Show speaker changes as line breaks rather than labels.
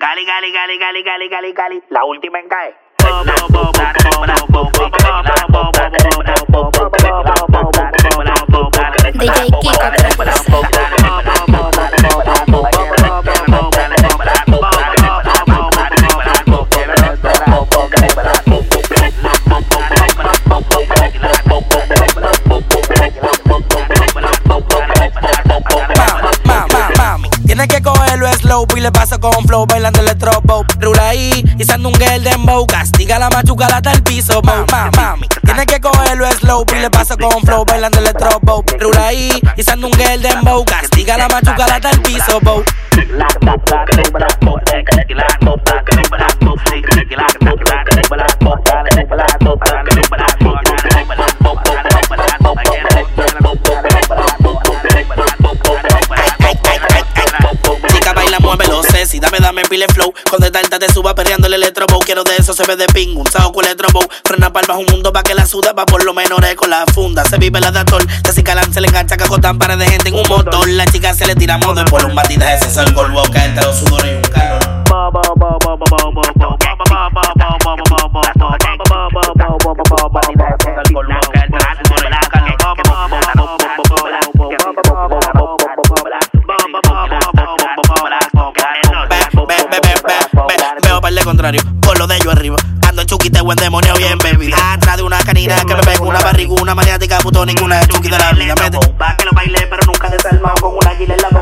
Cali, Cali, Cali, Cali, Cali, Cali, Cali. La última en cae.
DJ Kiko.
Tienes que cogerlo slow y le pasa con flow bailando el electro-bow. Rula ahí y sandungue el dembow. Castiga la machucala hasta el piso, bow. Mami, tienes que cogerlo slow y le pasa con flow bailando el electro-bow. Rula ahí y sandungue el dembow. Castiga la machucala hasta el piso, bow. Si dame pile flow, con de talta te suba perreando el electrobow. Quiero de eso, se ve de ping, un saco con electrobow. Frena pa'l bajo un mundo pa' que la suda, pa' por lo menos con la funda. Se vive la de atol, de Calán se le engancha cajotán para de gente en un motor. La chica se le tira modo y por un batida ese sol polvo, cae entre los sudores y un calor. Veo par de contrario, por lo de ellos arriba. Ando en chuquiteo en demonio bien, baby. Atrás de una canina que me pega una barriga, una maniática puto, ninguna chuquita de la vida. Mete
pa' que lo baile, pero nunca desarmado con una guila en la